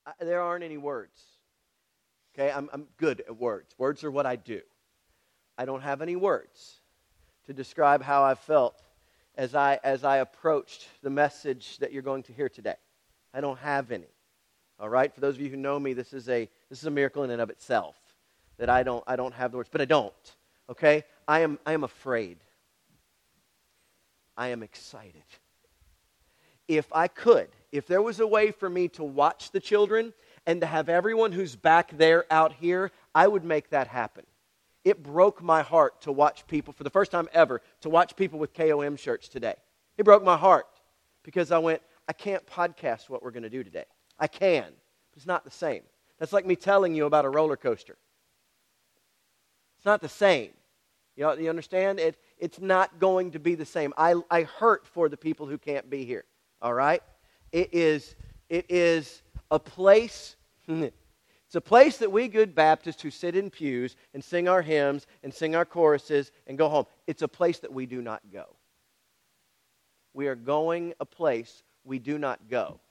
There aren't any words. Okay, I'm good at words. Words are what I do. I don't have any words to describe how I felt as I approached the message that you're going to hear today. I don't have any. All right? For those of you who know me, this is a miracle in and of itself that I don't have the words, but I don't. Okay? I am afraid. I am excited. If there was a way for me to watch the children and to have everyone who's back there out here, I would make that happen. It broke my heart to watch people, for the first time ever, to watch people with KOM shirts today. It broke my heart because I went, I can't podcast what we're going to do today. I can, but it's not the same. That's like me telling you about a roller coaster. It's not the same. You understand? It's not going to be the same. I hurt for the people who can't be here. All right? It is a place... It's a place that we good Baptists who sit in pews and sing our hymns and sing our choruses and go home, it's a place that we do not go. We are going a place we do not go.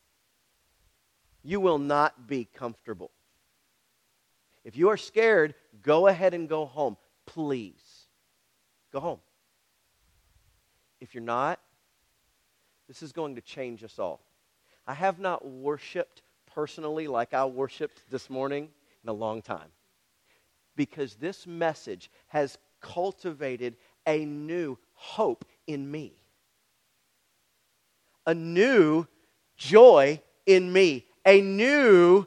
You will not be comfortable. If you are scared, go ahead and go home. Please. Go home. If you're not, this is going to change us all. I have not worshiped personally like I worshiped this morning in a long time. Because this message has cultivated a new hope in me. A new joy in me. A new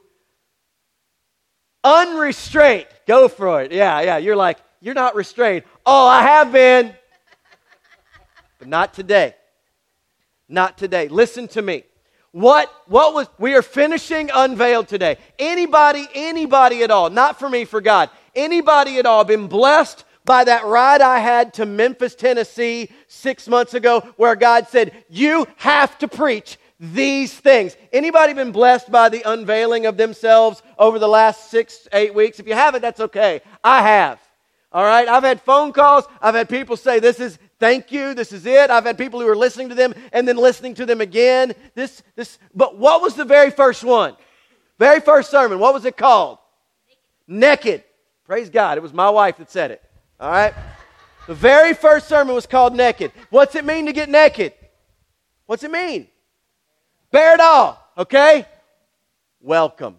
unrestrained. Go for it. Yeah. You're like, you're not restrained. Oh, I have been. But not today. Not today. Listen to me. We are finishing Unveiled today. Anybody at all, not for me, for God, anybody at all been blessed by that ride I had to Memphis, Tennessee 6 months ago where God said, you have to preach these things? Anybody been blessed by the unveiling of themselves over the last 6-8 weeks? If you haven't, that's okay. I have. All right? I've had phone calls. I've had people say, thank you, this is it. I've had people who are listening to them and then listening to them again. But what was the very first one? Very first sermon, what was it called? Naked. Praise God, it was my wife that said it. All right? The very first sermon was called Naked. What's it mean to get naked? What's it mean? Bear it all, okay? Welcome.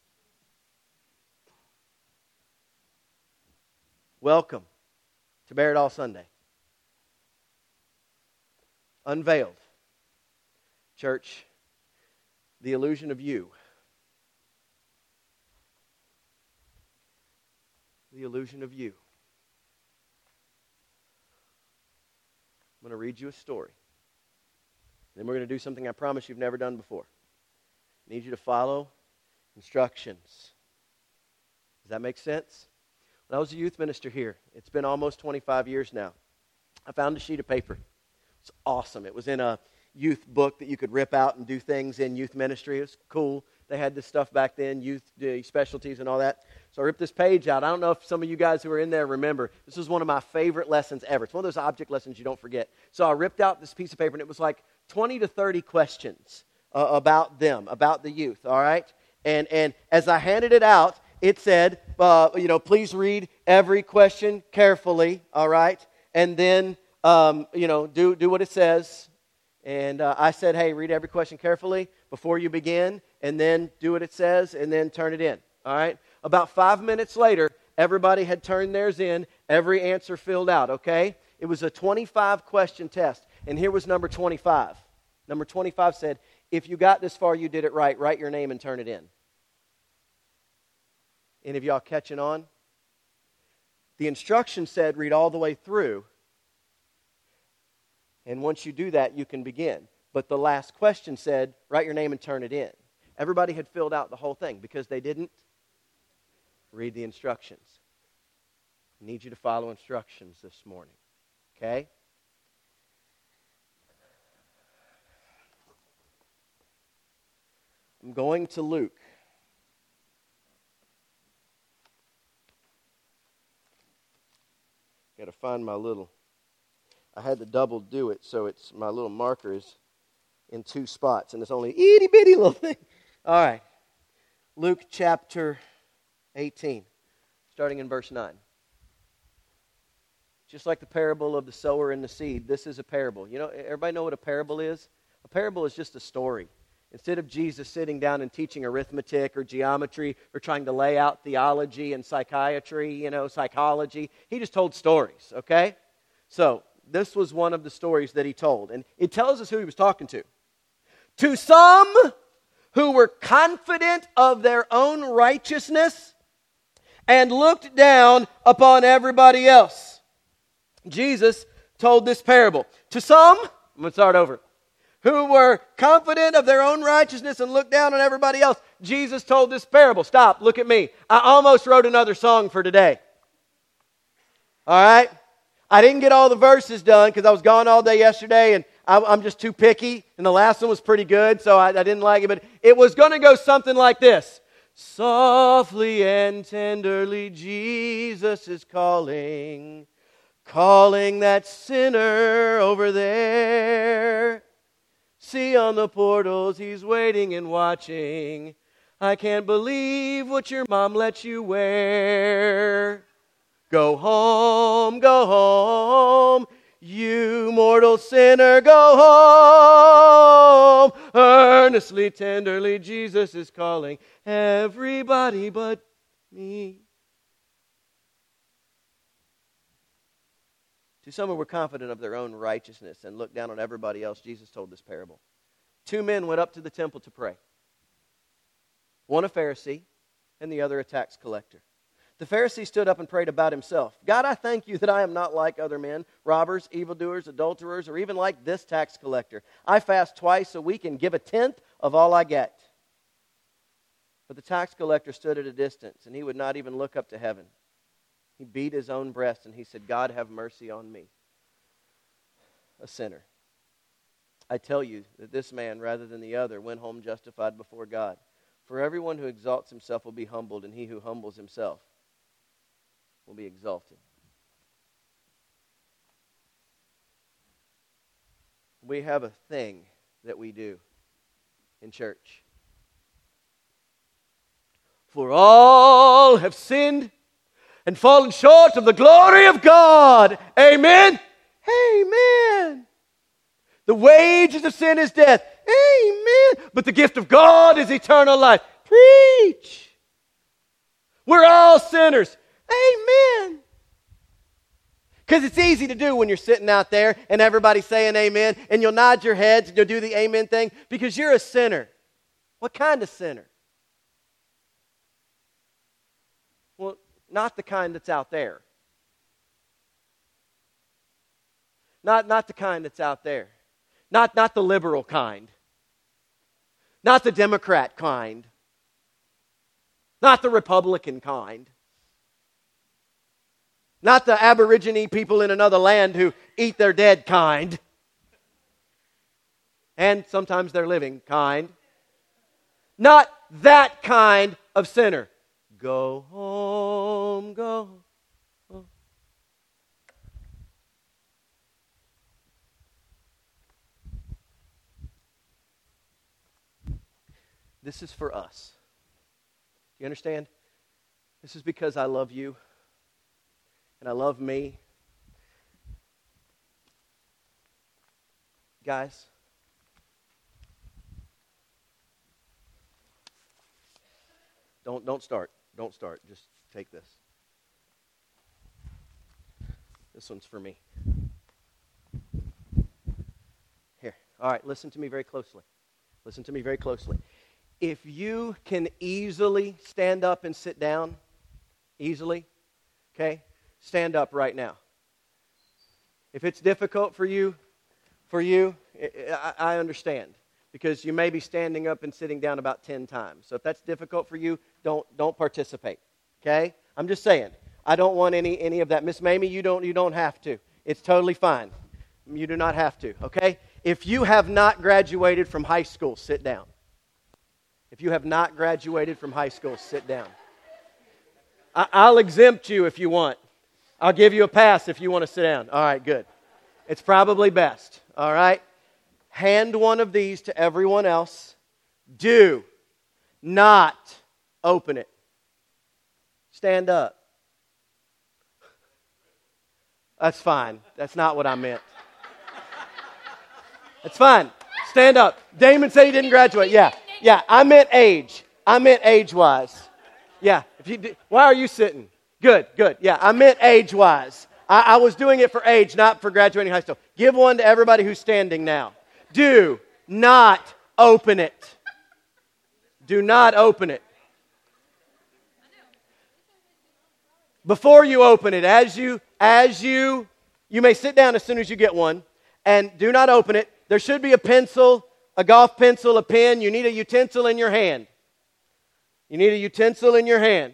Welcome to Bear It All Sunday. Unveiled. Church, the illusion of you. The illusion of you. I'm going to read you a story. Then we're going to do something I promise you've never done before. I need you to follow instructions. Does that make sense? When I was a youth minister here, it's been almost 25 years now, I found a sheet of paper. It's awesome. It was in a youth book that you could rip out and do things in youth ministry. It was cool. They had this stuff back then, youth specialties and all that. So I ripped this page out. I don't know if some of you guys who are in there remember. This was one of my favorite lessons ever. It's one of those object lessons you don't forget. So I ripped out this piece of paper, and it was like 20 to 30 questions about them, about the youth, all right? And as I handed it out, it said, please read every question carefully, all right? And then, do what it says. And I said, hey, read every question carefully before you begin, and then do what it says, and then turn it in, all right? About 5 minutes later, everybody had turned theirs in, every answer filled out, okay? It was a 25-question test, and here was number 25. Number 25 said, if you got this far, you did it right. Write your name and turn it in. Any of y'all catching on? The instruction said read all the way through. And once you do that, you can begin. But the last question said write your name and turn it in. Everybody had filled out the whole thing because they didn't read the instructions. I need you to follow instructions this morning. Okay? I'm going to Luke. Got to find my little. I had to double do it, so it's my little marker is in two spots, and it's only an itty bitty little thing. All right, Luke chapter 18, starting in verse 9. Just like the parable of the sower and the seed, this is a parable. You know, everybody know what a parable is? A parable is just a story. Instead of Jesus sitting down and teaching arithmetic or geometry or trying to lay out theology and psychiatry, psychology, he just told stories, okay? So, this was one of the stories that he told. And it tells us who he was talking to. To some who were confident of their own righteousness and looked down upon everybody else. Jesus told this parable. To some, I'm going to start over, who were confident of their own righteousness and looked down on everybody else, Jesus told this parable. Stop, look at me. I almost wrote another song for today. All right? I didn't get all the verses done because I was gone all day yesterday and I'm just too picky. And the last one was pretty good, so I didn't like it. But it was going to go something like this. Softly and tenderly Jesus is calling that sinner over there. See on the portals, he's waiting and watching. I can't believe what your mom let you wear. Go home, you mortal sinner, go home. Earnestly, tenderly, Jesus is calling everybody but me. To some who were confident of their own righteousness and looked down on everybody else, Jesus told this parable. 2 men went up to the temple to pray. One a Pharisee and the other a tax collector. The Pharisee stood up and prayed about himself. God, I thank you that I am not like other men, robbers, evildoers, adulterers, or even like this tax collector. I fast twice a week and give 1/10 of all I get. But the tax collector stood at a distance, and he would not even look up to heaven. He beat his own breast and he said, God, have mercy on me, a sinner. I tell you that this man, rather than the other, went home justified before God. For everyone who exalts himself will be humbled, and he who humbles himself will be exalted. We have a thing that we do in church. For all have sinned and fallen short of the glory of God. Amen? Amen. The wages of sin is death. Amen. But the gift of God is eternal life. Preach. We're all sinners. Amen. Because it's easy to do when you're sitting out there and everybody's saying amen, and you'll nod your heads and you'll do the amen thing because you're a sinner. What kind of sinner? Well, not the kind that's out there. Not the kind that's out there. Not the liberal kind. Not the Democrat kind. Not the Republican kind. Not the Aborigine people in another land who eat their dead kind. And sometimes they're living kind. Not that kind of sinner. Go home, go home. This is for us. You understand? This is because I love you and I love me. Guys, don't start. Don't start. Just take this. This one's for me. Here. All right, listen to me very closely. Listen to me very closely. If you can easily stand up and sit down, easily, okay, stand up right now. If it's difficult for you, I understand. Because you may be standing up and sitting down about 10 times. So if that's difficult for you, don't participate. Okay? I'm just saying. I don't want any of that. Miss Mamie, you don't have to. It's totally fine. You do not have to. Okay? If you have not graduated from high school, sit down. If you have not graduated from high school, sit down. I'll exempt you if you want. I'll give you a pass if you want to sit down. All right, good. It's probably best. All right? Hand one of these to everyone else. Do not open it. Stand up. That's fine. That's not what I meant. That's fine. Stand up. Damon said he didn't graduate. Yeah. I meant age. I meant age-wise. Yeah. Why are you sitting? Good. Yeah, I meant age-wise. I was doing it for age, not for graduating high school. Give one to everybody who's standing now. Do not open it. Do not open it. Before you open it, you may sit down as soon as you get one, and do not open it. There should be a pencil, a golf pencil, a pen. You need a utensil in your hand. You need a utensil in your hand.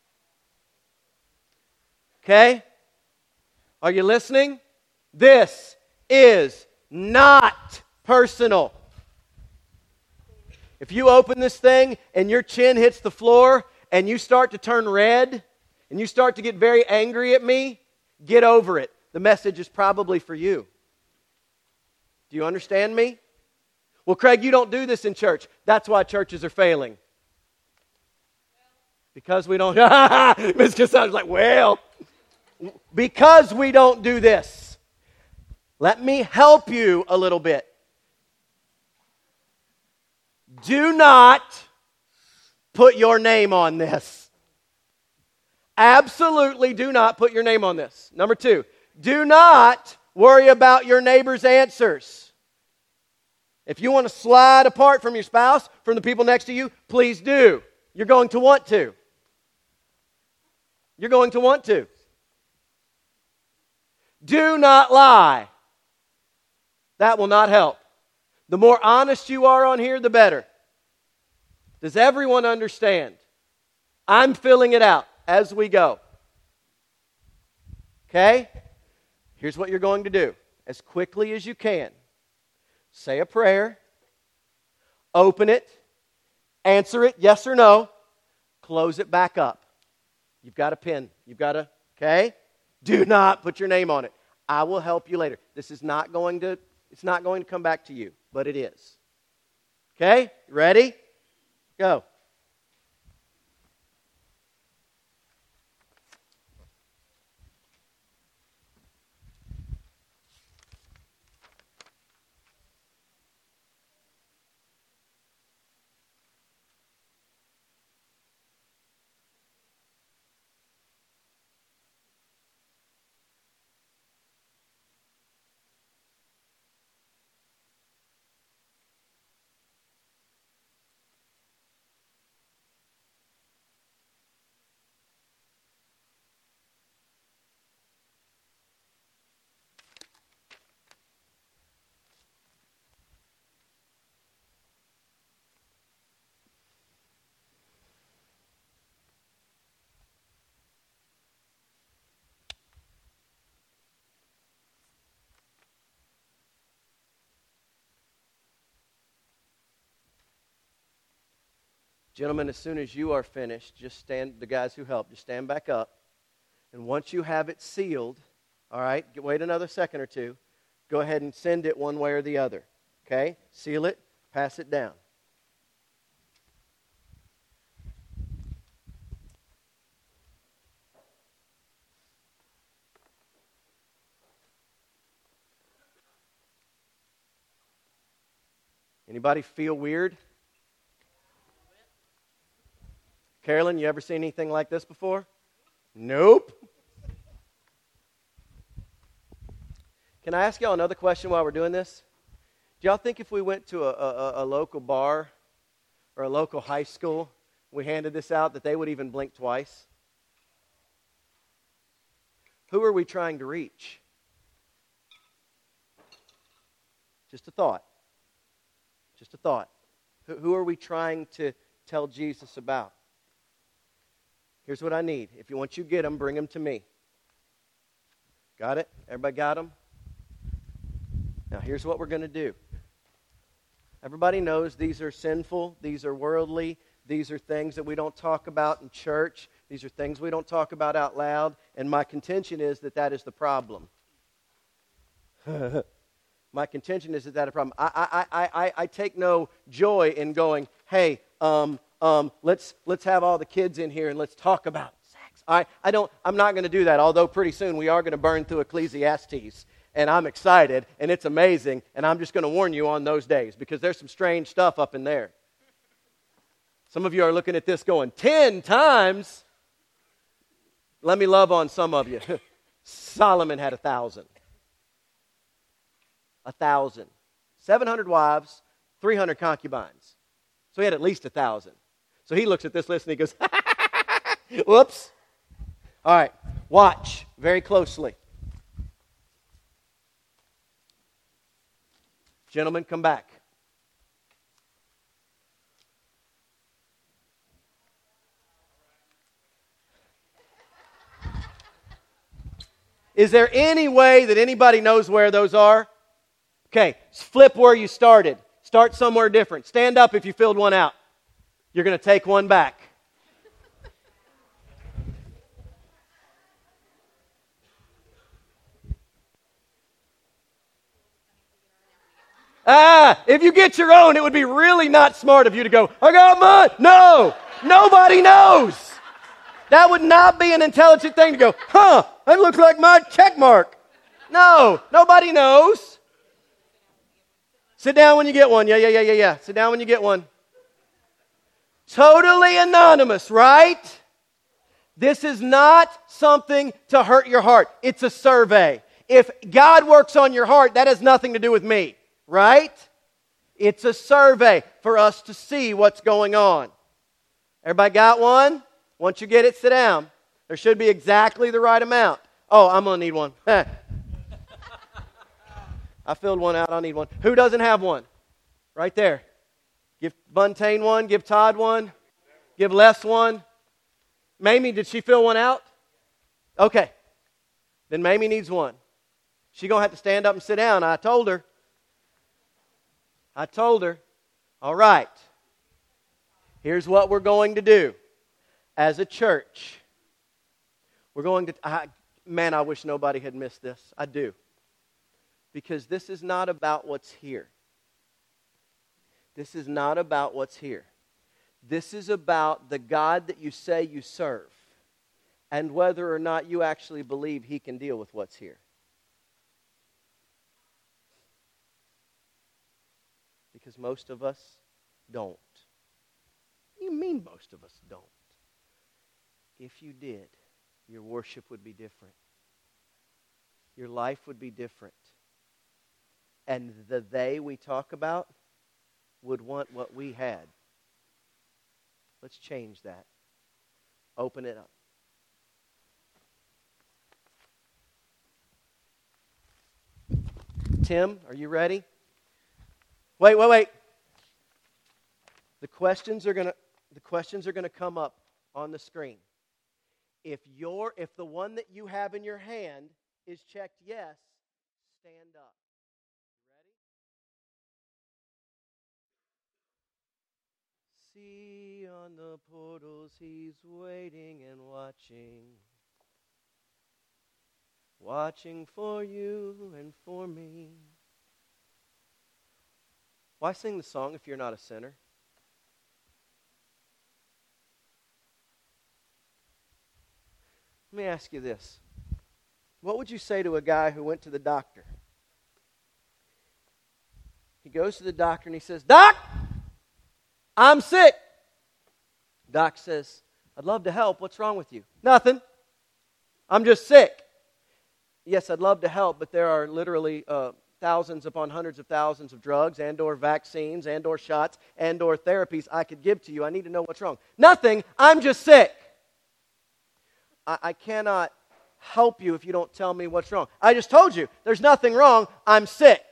Okay? Are you listening? This is not personal. If you open this thing and your chin hits the floor and you start to turn red and you start to get very angry at me, get over it. The message is probably for you. Do you understand me? Well, Craig, you don't do this in church. That's why churches are failing. Because we don't... Miss Cassandra's like, well... Because we don't do this. Let me help you a little bit. Do not put your name on this. Absolutely do not put your name on this. Number 2, do not worry about your neighbor's answers. If you want to slide apart from your spouse, from the people next to you, please do. You're going to want to. You're going to want to. Do not lie. That will not help. The more honest you are on here, the better. Does everyone understand? I'm filling it out as we go. Okay? Here's what you're going to do. As quickly as you can, say a prayer, open it, answer it, yes or no, close it back up. You've got a pen. Okay? Do not put your name on it. I will help you later. This is not going to, it's not going to come back to you, but it is. Okay? Ready? Go. Gentlemen, as soon as you are finished, just stand, the guys who help, just stand back up. And once you have it sealed, all right, wait another second or two, go ahead and send it one way or the other. Okay? Seal it, pass it down. Anybody feel weird? Carolyn, you ever seen anything like this before? Nope. Can I ask y'all another question while we're doing this? Do y'all think if we went to a local bar or a local high school, we handed this out, that they would even blink twice? Who are we trying to reach? Just a thought. Just a thought. Who are we trying to tell Jesus about? Here's what I need. If you want you get them, bring them to me. Got it? Everybody got them? Now here's what we're going to do. Everybody knows these are sinful, these are worldly, these are things that we don't talk about in church, these are things we don't talk about out loud, and my contention is that that is the problem. My contention is that that is a problem. I take no joy in going, hey, let's have all the kids in here and let's talk about sex. I'm not going to do that, although pretty soon we are going to burn through Ecclesiastes. And I'm excited, and it's amazing, and I'm just going to warn you on those days because there's some strange stuff up in there. Some of you are looking at this going, 10 times? Let me love on some of you. Solomon had 1,000. 1,000. 700 wives, 300 concubines. So he had at least 1,000. So he looks at this list and he goes, whoops. All right, watch very closely. Gentlemen, come back. Is there any way that anybody knows where those are? Okay, flip where you started. Start somewhere different. Stand up if you filled one out. You're going to take one back. If you get your own, it would be really not smart of you to go, I got mine. No, nobody knows. That would not be an intelligent thing to go, that looks like my check mark. No, nobody knows. Sit down when you get one. Yeah. Sit down when you get one. Totally anonymous, right? This is not something to hurt your heart. It's a survey. If God works on your heart, that has nothing to do with me. Right? It's a survey for us to see what's going on. Everybody got one? Once you get it, sit down. There should be exactly the right amount. Oh, I'm going to need one. I filled one out. I need one. Who doesn't have one? Right there. Give Buntain one. Give Todd one. Give Les one. Mamie, did she fill one out? Okay. Then Mamie needs one. She's going to have to stand up and sit down. I told her. All right, here's what we're going to do as a church. We're going to, I wish nobody had missed this. I do. Because this is not about what's here. This is not about what's here. This is about the God that you say you serve and whether or not you actually believe He can deal with what's here. Because most of us don't. What do you mean most of us don't? If you did, your worship would be different. Your life would be different. And the they we talk about would want what we had. Let's change that. Open it up. Tim, are you ready? Wait. The questions are gonna come up on the screen. If the one that you have in your hand is checked yes, stand up. Ready? See on the portals He's waiting and watching for you and for me. Why sing the song if you're not a sinner? Let me ask you this. What would you say to a guy who went to the doctor? He goes to the doctor and he says, Doc, I'm sick. Doc says, I'd love to help. What's wrong with you? Nothing. I'm just sick. Yes, I'd love to help, but there are literally thousands upon hundreds of thousands of drugs and or vaccines and or shots and or therapies I could give to you. I need to know what's wrong. Nothing. I'm just sick. I cannot help you if you don't tell me what's wrong. I just told you there's nothing wrong. I'm sick.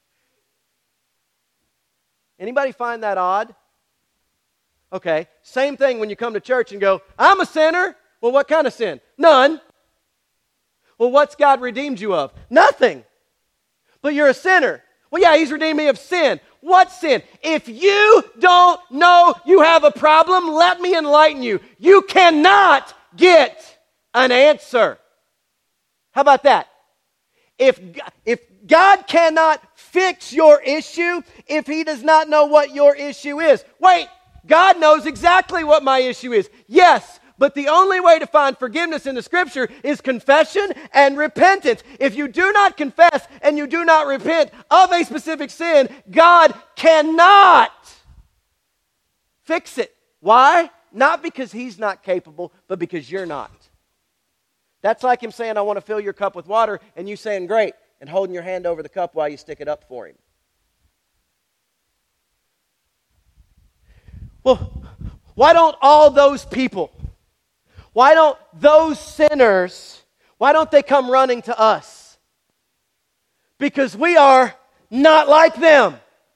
Anybody find that odd? Okay. Same thing when you come to church and go, I'm a sinner. Well, what kind of sin? None. Well, what's God redeemed you of? Nothing. But you're a sinner. Well, yeah, He's redeemed me of sin. What sin? If you don't know you have a problem, let me enlighten you. You cannot get an answer. How about that? If God cannot fix your issue, if He does not know what your issue is, wait, God knows exactly what my issue is. Yes, but the only way to find forgiveness in the Scripture is confession and repentance. If you do not confess and you do not repent of a specific sin, God cannot fix it. Why? Not because He's not capable, but because you're not. That's like Him saying, I want to fill your cup with water, and you saying, great, and holding your hand over the cup while you stick it up for Him. Well, why don't all those people, why don't those sinners, why don't they come running to us? Because we are not like them.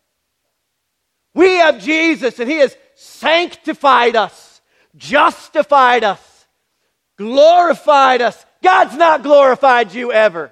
We have Jesus, and He has sanctified us, justified us, glorified us. God's not glorified you ever.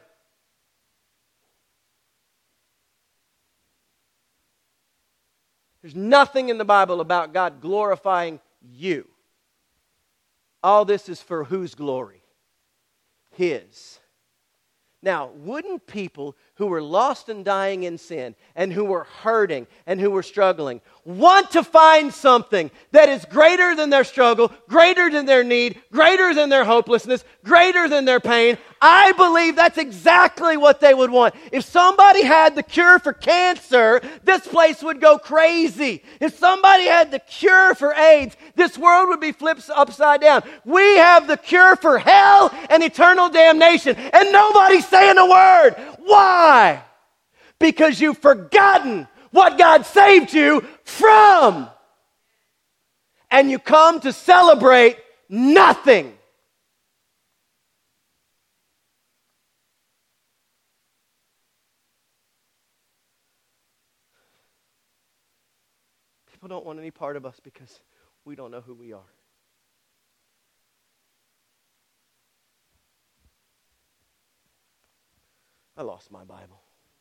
There's nothing in the Bible about God glorifying you. All this is for whose glory? His. Now, wouldn't people who were lost and dying in sin and who were hurting and who were struggling want to find something that is greater than their struggle, greater than their need, greater than their hopelessness, greater than their pain? I believe that's exactly what they would want. If somebody had the cure for cancer, this place would go crazy. If somebody had the cure for AIDS, this world would be flipped upside down. We have the cure for hell and eternal damnation, and nobody's saying a word. Why? Because you've forgotten what God saved you from. And you come to celebrate nothing. People don't want any part of us because we don't know who we are. I lost my Bible.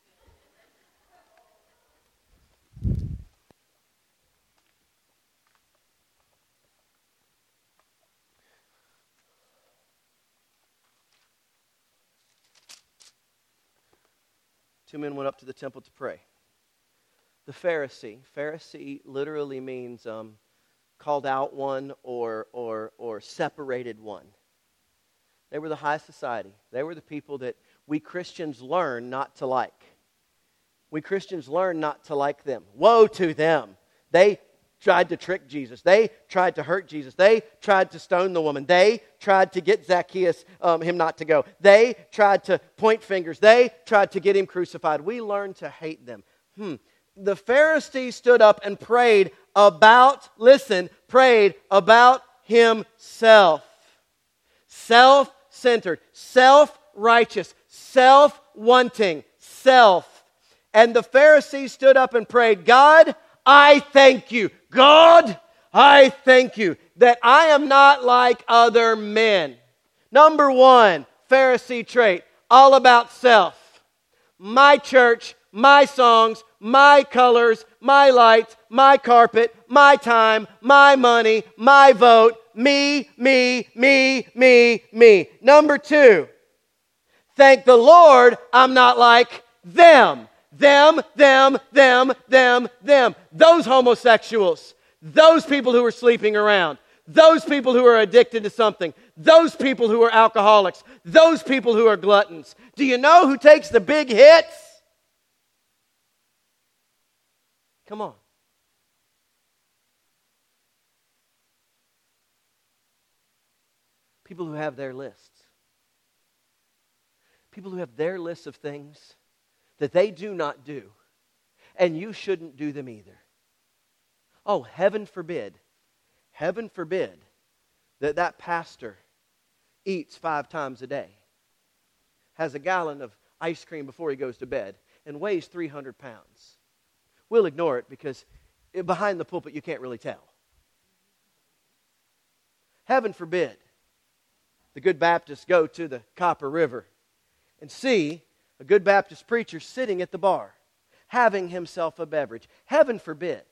Two men went up to the temple to pray. The Pharisee literally means called out one or separated one. They were the high society. They were the people that we Christians learn not to like. We Christians learn not to like them. Woe to them. They tried to trick Jesus. They tried to hurt Jesus. They tried to stone the woman. They tried to get Zacchaeus, him not to go. They tried to point fingers. They tried to get him crucified. We learned to hate them. The Pharisee stood up and prayed about himself. Self-centered, self-righteous, self-wanting, self. And the Pharisee stood up and prayed, God, I thank you. God, I thank you that I am not like other men. Number one, Pharisee trait, all about self. My church, my songs, my colors, my lights, my carpet, my time, my money, my vote, me, me, me, me, me. Number two, thank the Lord I'm not like them. Them. Those homosexuals, those people who are sleeping around, those people who are addicted to something, those people who are alcoholics, those people who are gluttons. Do you know who takes the big hits? Come on. People who have their lists. People who have their lists of things that they do not do, and you shouldn't do them either. Oh, heaven forbid that pastor eats 5 times a day, has a gallon of ice cream before he goes to bed, and weighs 300 pounds. We'll ignore it because behind the pulpit you can't really tell. Heaven forbid the good Baptists go to the Copper River and see a good Baptist preacher sitting at the bar, having himself a beverage. Heaven forbid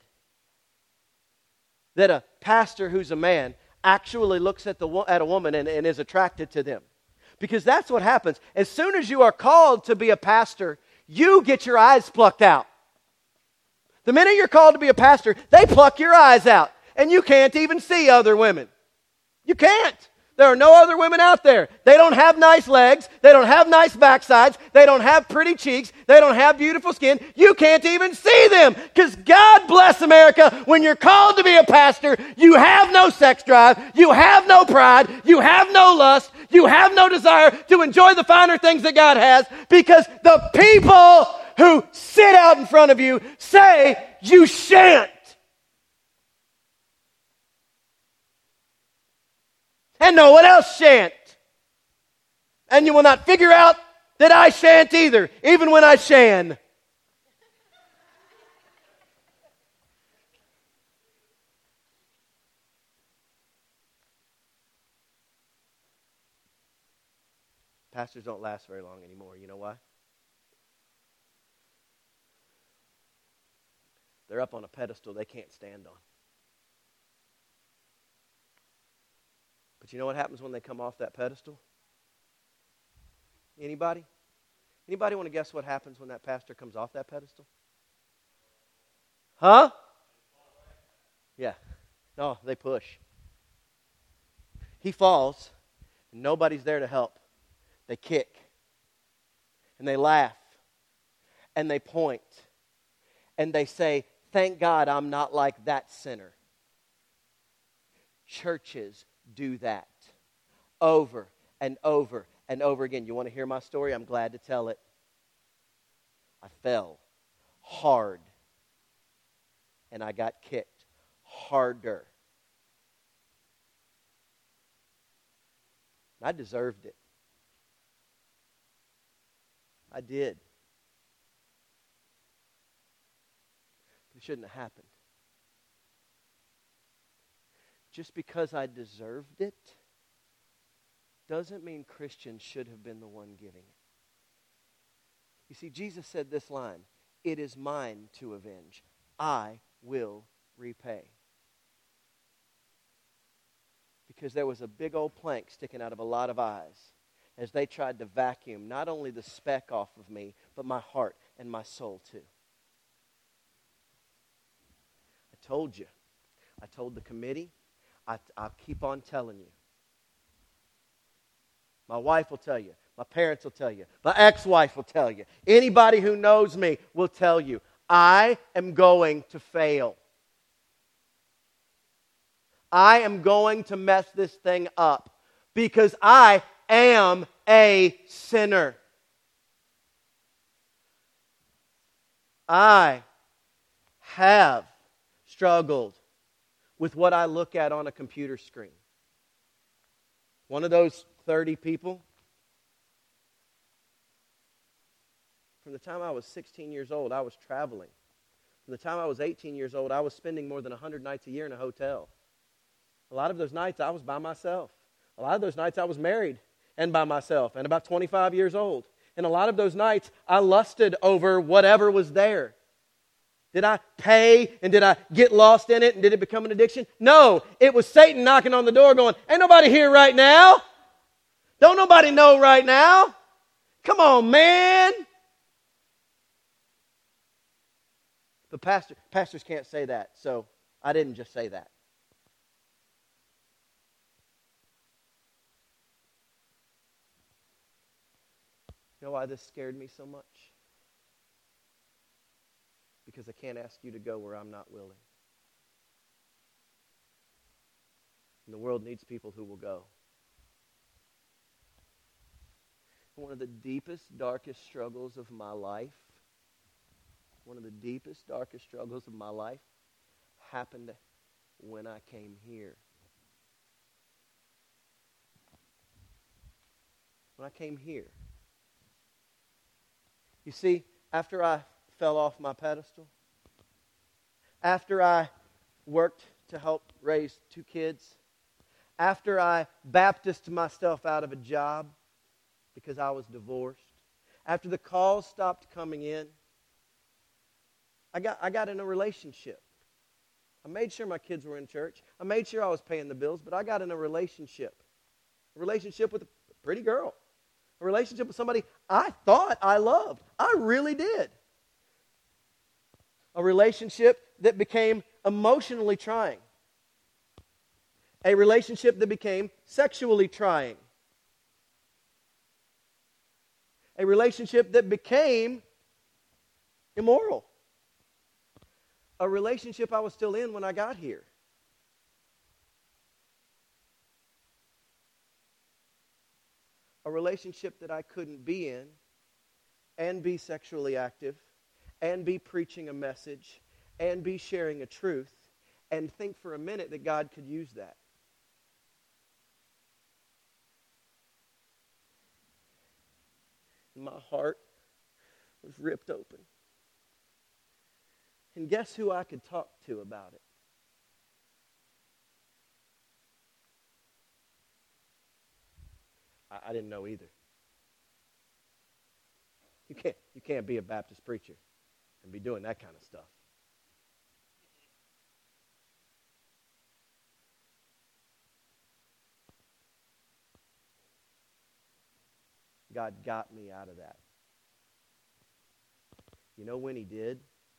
that a pastor who's a man actually looks at a woman and is attracted to them. Because that's what happens. As soon as you are called to be a pastor, you get your eyes plucked out. The minute you're called to be a pastor, they pluck your eyes out. and you can't even see other women. You can't. There are no other women out there. They don't have nice legs. They don't have nice backsides. They don't have pretty cheeks. They don't have beautiful skin. You can't even see them. Because God bless America, when you're called to be a pastor, you have no sex drive. You have no pride. You have no lust. You have no desire to enjoy the finer things that God has, because the people who sit out in front of you say you shan't. And no one else shan't. And you will not figure out that I shan't either, even when I shan. Pastors don't last very long anymore. You know why? They're up on a pedestal they can't stand on. But you know what happens when they come off that pedestal? Anybody? Anybody want to guess what happens when that pastor comes off that pedestal? Huh? Yeah. No, they push. He falls, and nobody's there to help. They kick, and they laugh, and they point, and they say, "Thank God I'm not like that sinner." Churches do that over and over and over again. You want to hear my story? I'm glad to tell it. I fell hard, and I got kicked harder. I deserved it. I did. But it shouldn't have happened. Just because I deserved it doesn't mean Christians should have been the one giving it. You see, Jesus said this line, "It is mine to avenge. I will repay." Because there was a big old plank sticking out of a lot of eyes as they tried to vacuum not only the speck off of me, but my heart and my soul too. I told you. I told the committee. I'll keep on telling you. My wife will tell you. My parents will tell you. My ex-wife will tell you. Anybody who knows me will tell you. I am going to fail. I am going to mess this thing up because I am a sinner. I have struggled with what I look at on a computer screen. One of those 30 people, from the time I was 16 years old, I was traveling. From the time I was 18 years old, I was spending more than 100 nights a year in a hotel. A lot of those nights I was by myself. A lot of those nights I was married and by myself and about 25 years old. And a lot of those nights I lusted over whatever was there. Did I pay and did I get lost in it and did it become an addiction? No, it was Satan knocking on the door going, "Ain't nobody here right now. Don't nobody know right now. Come on, man." But pastors can't say that, so I didn't just say that. You know why this scared me so much? Because I can't ask you to go where I'm not willing. And the world needs people who will go. One of the deepest, darkest struggles of my life, happened when I came here. When I came here. You see, after I fell off my pedestal, after I worked to help raise 2 kids, after I Baptisted myself out of a job because I was divorced, after the calls stopped coming in, I got in a relationship. I made sure my kids were in church. I made sure I was paying the bills, but I got in a relationship with a pretty girl. A relationship with somebody I thought I loved. I really did. A relationship that became emotionally trying. A relationship that became sexually trying. A relationship that became immoral. A relationship I was still in when I got here. A relationship that I couldn't be in and be sexually active and be preaching a message and be sharing a truth and think for a minute that God could use that. My heart was ripped open. And guess who I could talk to about it? I didn't know either. You can't be a Baptist preacher and be doing that kind of stuff. God got me out of that. You know when He did?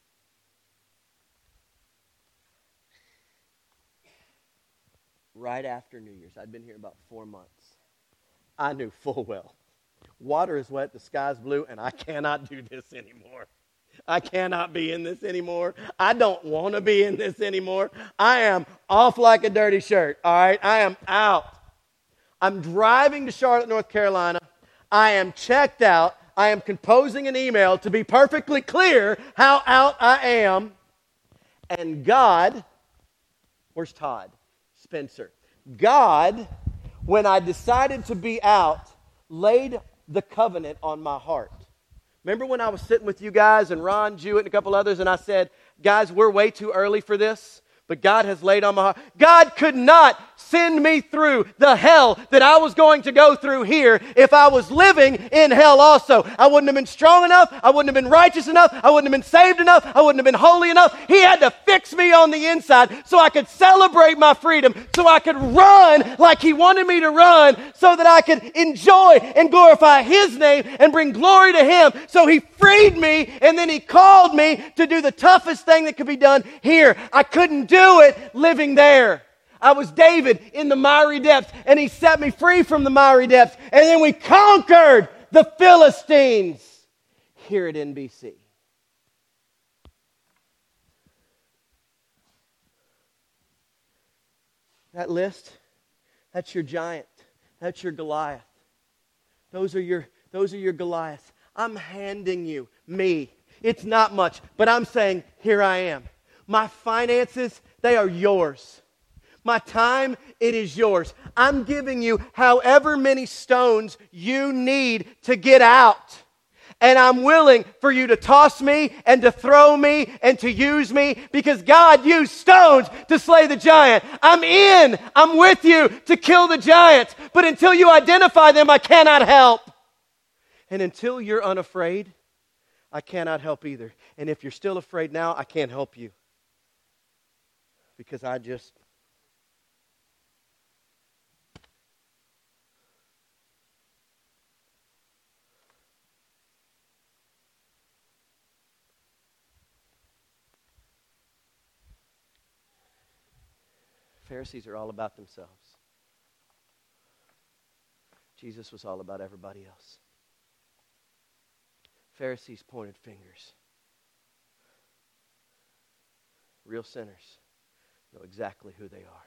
Right after New Year's. I'd been here about 4 months. I knew full well. Water is wet, the sky's blue, and I cannot do this anymore. I cannot be in this anymore. I don't want to be in this anymore. I am off like a dirty shirt, all right? I am out. I'm driving to Charlotte, North Carolina. I am checked out. I am composing an email to be perfectly clear how out I am. And God, where's Todd? Spencer. God, when I decided to be out, laid the covenant on my heart. Remember when I was sitting with you guys and Ron, Jewett, and a couple others, and I said, guys, we're way too early for this, but God has laid on my heart. God could not send me through the hell that I was going to go through here if I was living in hell also. I wouldn't have been strong enough. I wouldn't have been righteous enough. I wouldn't have been saved enough. I wouldn't have been holy enough. He had to fix me on the inside so I could celebrate my freedom, so I could run like He wanted me to run, so that I could enjoy and glorify His name and bring glory to Him. So He freed me, and then He called me to do the toughest thing that could be done here. I couldn't do it living there. I was David in the miry depths, and He set me free from the miry depths. And then we conquered the Philistines here at NBC. That list, that's your giant. That's your Goliath. Those are your Goliaths. I'm handing you me. It's not much, but I'm saying, here I am. My finances, they are yours. My time, it is yours. I'm giving you however many stones you need to get out. And I'm willing for you to toss me and to throw me and to use me, because God used stones to slay the giant. I'm in. I'm with you to kill the giants. But until you identify them, I cannot help. And until you're unafraid, I cannot help either. And if you're still afraid now, I can't help you. Because Pharisees are all about themselves. Jesus was all about everybody else. Pharisees pointed fingers. Real sinners know exactly who they are.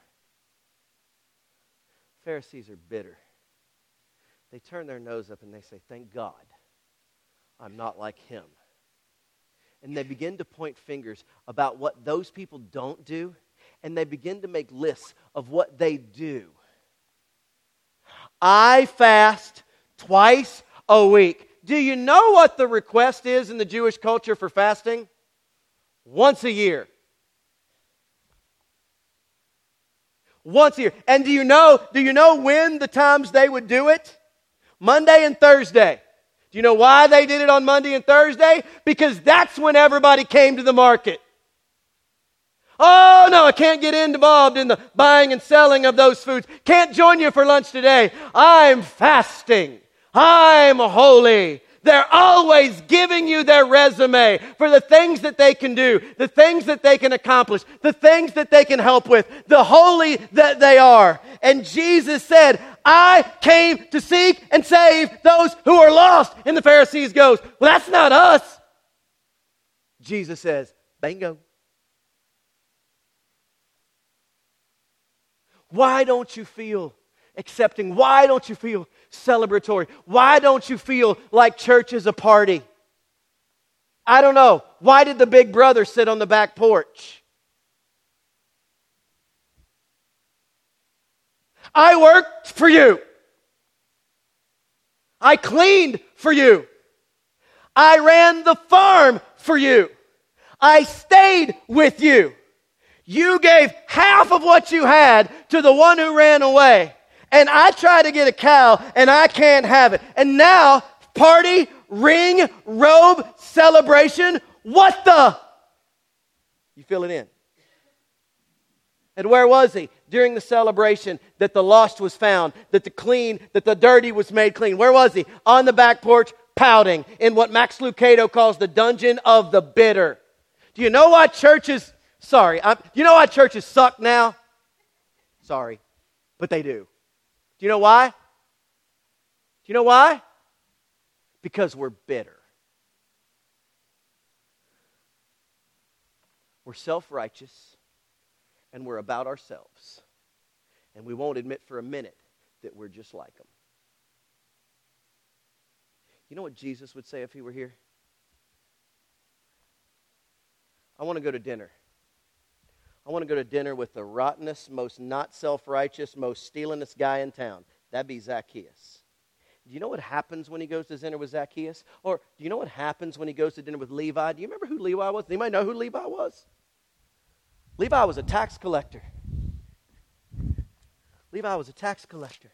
Pharisees are bitter. They turn their nose up and they say, thank God I'm not like him. And they begin to point fingers about what those people don't do, and they begin to make lists of what they do. I fast twice a week. Do you know what the request is in the Jewish culture for fasting? Once a year. Once a year. And do you know when the times they would do it? Monday and Thursday. Do you know why they did it on Monday and Thursday? Because that's when everybody came to the market. Oh, no, I can't get involved in the buying and selling of those foods. Can't join you for lunch today. I'm fasting. I'm holy. They're always giving you their resume for the things that they can do, the things that they can accomplish, the things that they can help with, the holy that they are. And Jesus said, I came to seek and save those who are lost. And the Pharisees goes, well, that's not us. Jesus says, bingo. Why don't you feel accepting? Why don't you feel celebratory? Why don't you feel like church is a party? I don't know. Why did the big brother sit on the back porch? I worked for you. I cleaned for you. I ran the farm for you. I stayed with you. You gave half of what you had to the one who ran away. And I tried to get a cow, and I can't have it. And now, party, ring, robe, celebration, what the? You fill it in. And where was he? During the celebration that the lost was found, that the dirty was made clean. Where was he? On the back porch, pouting, in what Max Lucado calls the dungeon of the bitter. Do you know why churches... you know why churches suck now? Sorry, but they do. Do you know why? Do you know why? Because we're bitter. We're self-righteous, and we're about ourselves. And we won't admit for a minute that we're just like them. You know what Jesus would say if he were here? I want to go to dinner. I want to go to dinner with the rottenest, most not self-righteous, most stealingest guy in town. That'd be Zacchaeus. Do you know what happens when he goes to dinner with Zacchaeus? Or do you know what happens when he goes to dinner with Levi? Do you remember who Levi was? Anybody know who Levi was? Levi was a tax collector. Levi was a tax collector.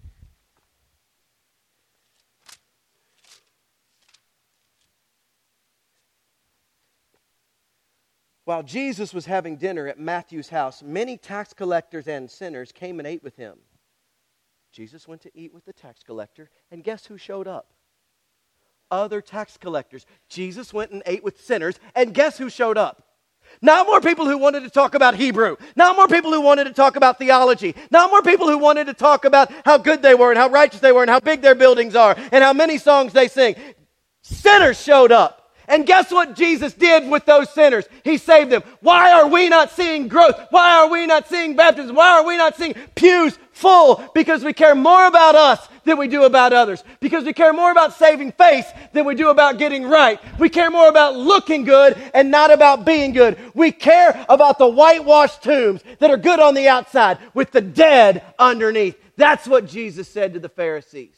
While Jesus was having dinner at Matthew's house, many tax collectors and sinners came and ate with him. Jesus went to eat with the tax collector, and guess who showed up? Other tax collectors. Jesus went and ate with sinners, and guess who showed up? Not more people who wanted to talk about Hebrew. Not more people who wanted to talk about theology. Not more people who wanted to talk about how good they were and how righteous they were and how big their buildings are and how many songs they sing. Sinners showed up. And guess what Jesus did with those sinners? He saved them. Why are we not seeing growth? Why are we not seeing baptism? Why are we not seeing pews full? Because we care more about us than we do about others. Because we care more about saving face than we do about getting right. We care more about looking good and not about being good. We care about the whitewashed tombs that are good on the outside with the dead underneath. That's what Jesus said to the Pharisees.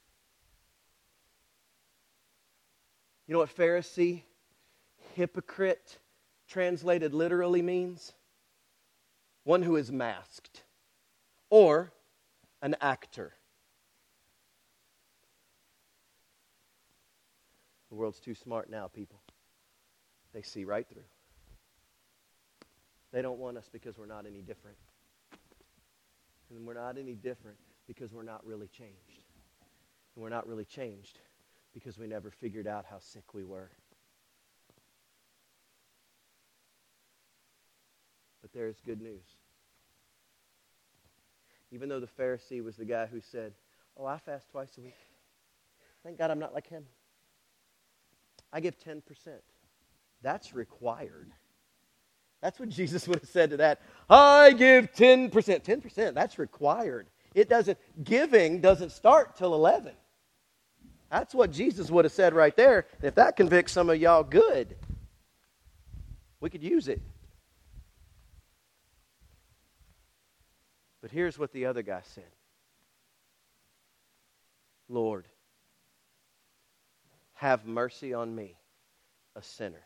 You know what Pharisee, hypocrite, translated literally means? One who is masked. Or an actor. The world's too smart now, people. They see right through. They don't want us because we're not any different. And we're not any different because we're not really changed. And we're not really changed because we never figured out how sick we were. But there is good news. Even though the Pharisee was the guy who said, "Oh, I fast twice a week. Thank God I'm not like him. I give 10%. That's required." That's what Jesus would have said to that. I give 10%. 10%, that's required. Giving doesn't start till 11. That's what Jesus would have said right there. If that convicts some of y'all, good. We could use it. But here's what the other guy said. Lord, have mercy on me, a sinner.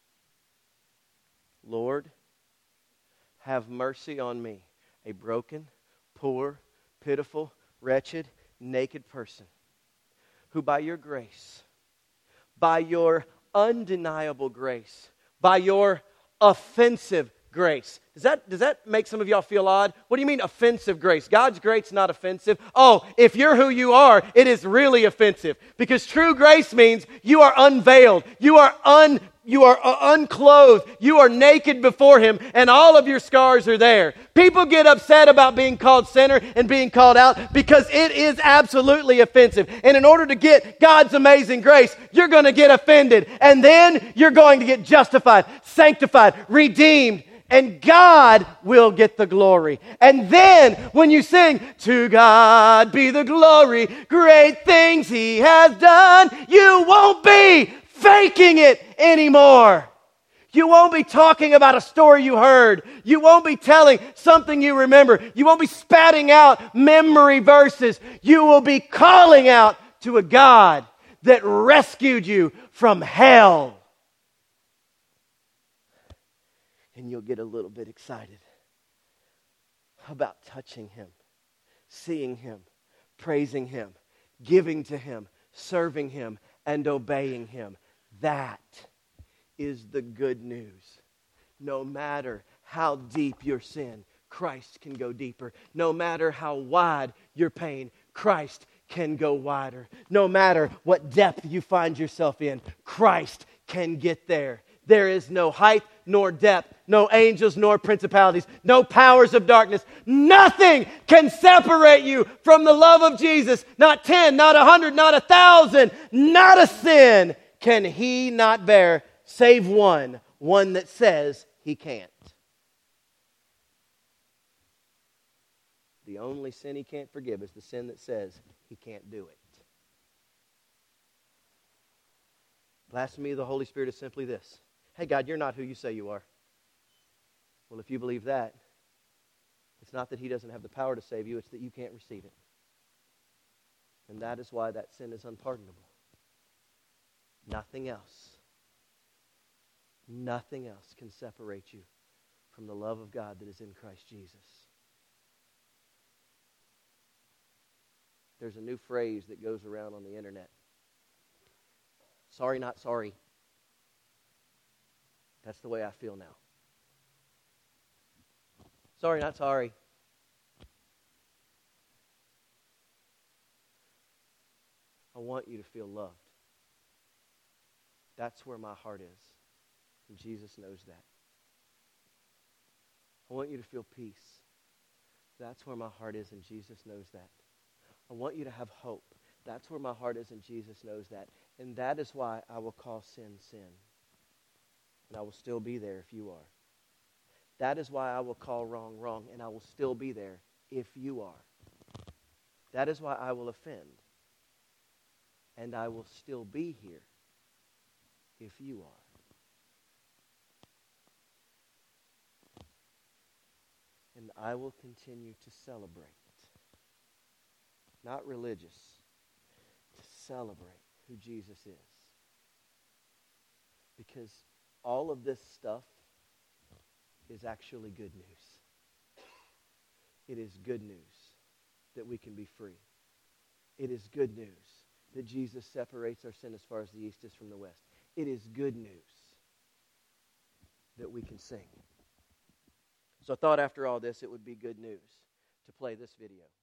Lord, have mercy on me, a broken, poor, pitiful, wretched, naked person, who by your grace, by your undeniable grace, by your offensive, grace. Does that make some of y'all feel odd? What do you mean offensive grace? God's grace not offensive. Oh, if you're who you are, it is really offensive. Because true grace means you are unveiled. You are unclothed. You are naked before Him, and all of your scars are there. People get upset about being called sinner and being called out because it is absolutely offensive. And in order to get God's amazing grace, you're going to get offended. And then you're going to get justified, sanctified, redeemed. And God will get the glory. And then when you sing, "To God be the glory, great things He has done," you won't be faking it anymore. You won't be talking about a story you heard. You won't be telling something you remember. You won't be spatting out memory verses. You will be calling out to a God that rescued you from hell. And you'll get a little bit excited about touching Him, seeing Him, praising Him, giving to Him, serving Him, and obeying Him. That is the good news. No matter how deep your sin, Christ can go deeper. No matter how wide your pain, Christ can go wider. No matter what depth you find yourself in, Christ can get there. There is no height nor depth, no angels nor principalities, no powers of darkness. Nothing can separate you from the love of Jesus. Not 10, not 100, not 1,000, not a sin can He not bear, save one that says He can't. The only sin He can't forgive is the sin that says He can't do it. Blasphemy of the Holy Spirit is simply this: "Hey, God, you're not who you say you are." Well, if you believe that, it's not that He doesn't have the power to save you, it's that you can't receive it. And that is why that sin is unpardonable. Nothing else can separate you from the love of God that is in Christ Jesus. There's a new phrase that goes around on the internet. Sorry, not sorry. That's the way I feel now. Sorry, not sorry. I want you to feel loved. That's where my heart is. And Jesus knows that. I want you to feel peace. That's where my heart is, and Jesus knows that. I want you to have hope. That's where my heart is, and Jesus knows that. And that is why I will call sin, sin. And I will still be there if you are. That is why I will call wrong, wrong, and I will still be there if you are. That is why I will offend, and I will still be here if you are. And I will continue to celebrate, not religious, to celebrate who Jesus is. Because all of this stuff is actually good news. It is good news that we can be free. It is good news that Jesus separates our sin as far as the east is from the west. It is good news that we can sing. So I thought after all this, it would be good news to play this video.